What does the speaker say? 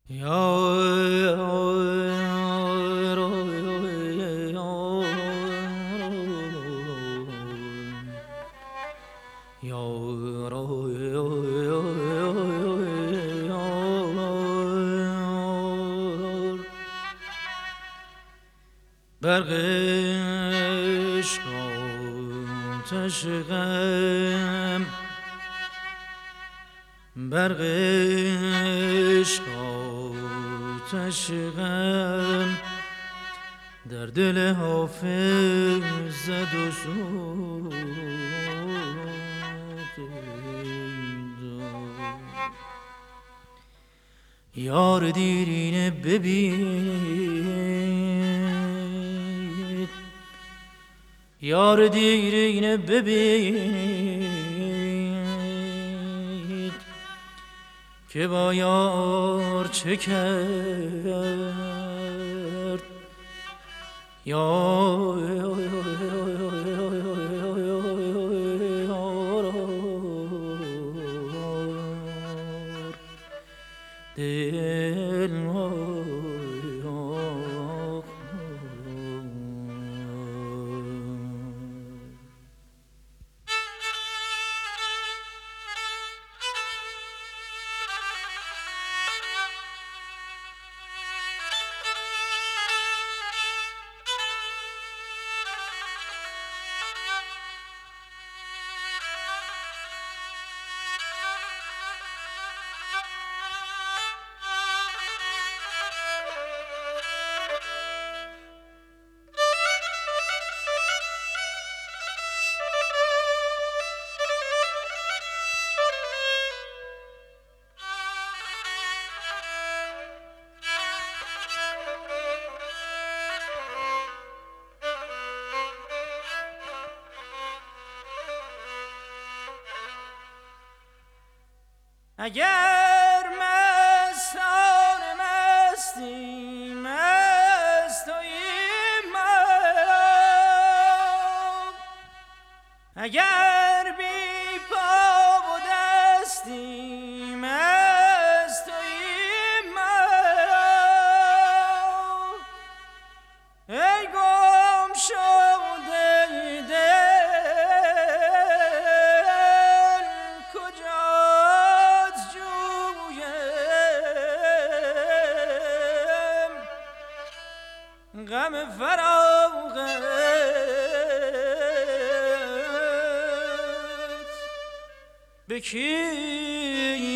برق عشق آتش غم، برق عشق آتش غم در دل حافظ زد و سود. یار دیرینه ببین، یار دیرینه ببین که با یار چه کرد. یار دل اگر مستان مستی مست توییم ما، اگر بی پا و دستی مست توییم ما، ای گم شده دل کجاست جویم، غم فراغت به کی